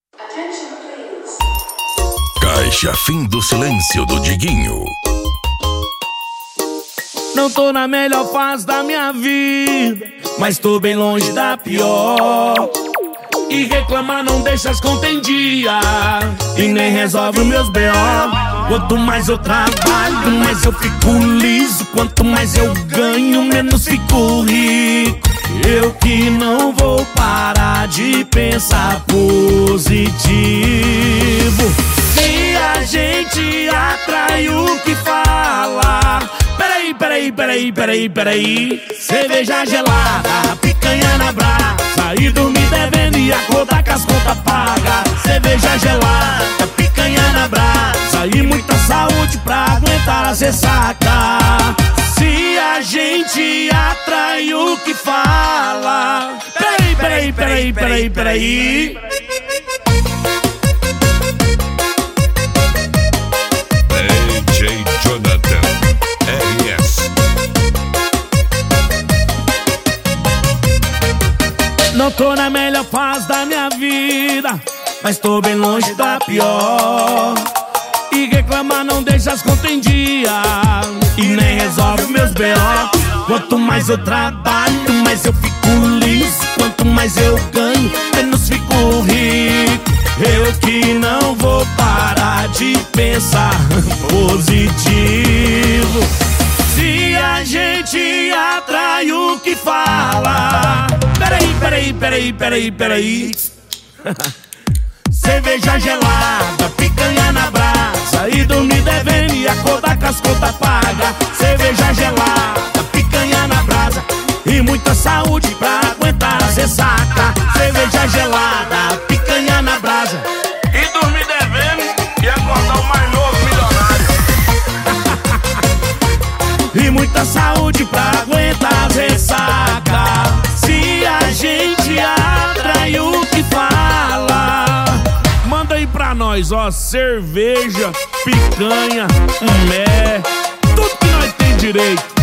Caixa Fim do Silêncio do Diguinho. Não tô na melhor fase da minha vida, mas tô bem longe da pior. E reclamar não deixa as contas em dia, e nem resolve os meus B.O. Quanto mais eu trabalho, mais eu fico liso. Quanto mais eu ganho, menos fico rico. Eu que não vou parar de pensar positivo. Se a gente atrai o que fala. Peraí. Cerveja gelada, picanha na brasa, e dormir devendo e acordar com as contas pagas. Cerveja gelada, picanha na brasa, e muita saúde pra aguentar as ressacas. Se a gente atrai o que fala. Peraí. DJ Jonathan RS. Não tô na melhor fase da minha vida, mas tô bem longe da pior. E reclamar não deixa as contas em dia, e nem resolve meus B.O. Quanto mais eu trabalho, mais eu fico liso. Quanto mais eu ganho, menos fico rico. Eu que não vou parar de pensar positivo. Se a gente atrai o que fala. Peraí. Cerveja gelada, picanha na brasa, e dormir devendo e acordar com as contas pagas. Cerveja gelada, picanha na brasa, e muita saúde pra aguentar as ressacas. Cerveja gelada, picanha na brasa, E dormir devendo e acordar o mais novo milionário. e muita saúde pra aguentar as ressacas. Se a gente atrai o que fala. Manda aí pra nós, ó, cerveja, picanha, tudo que nós tem direito.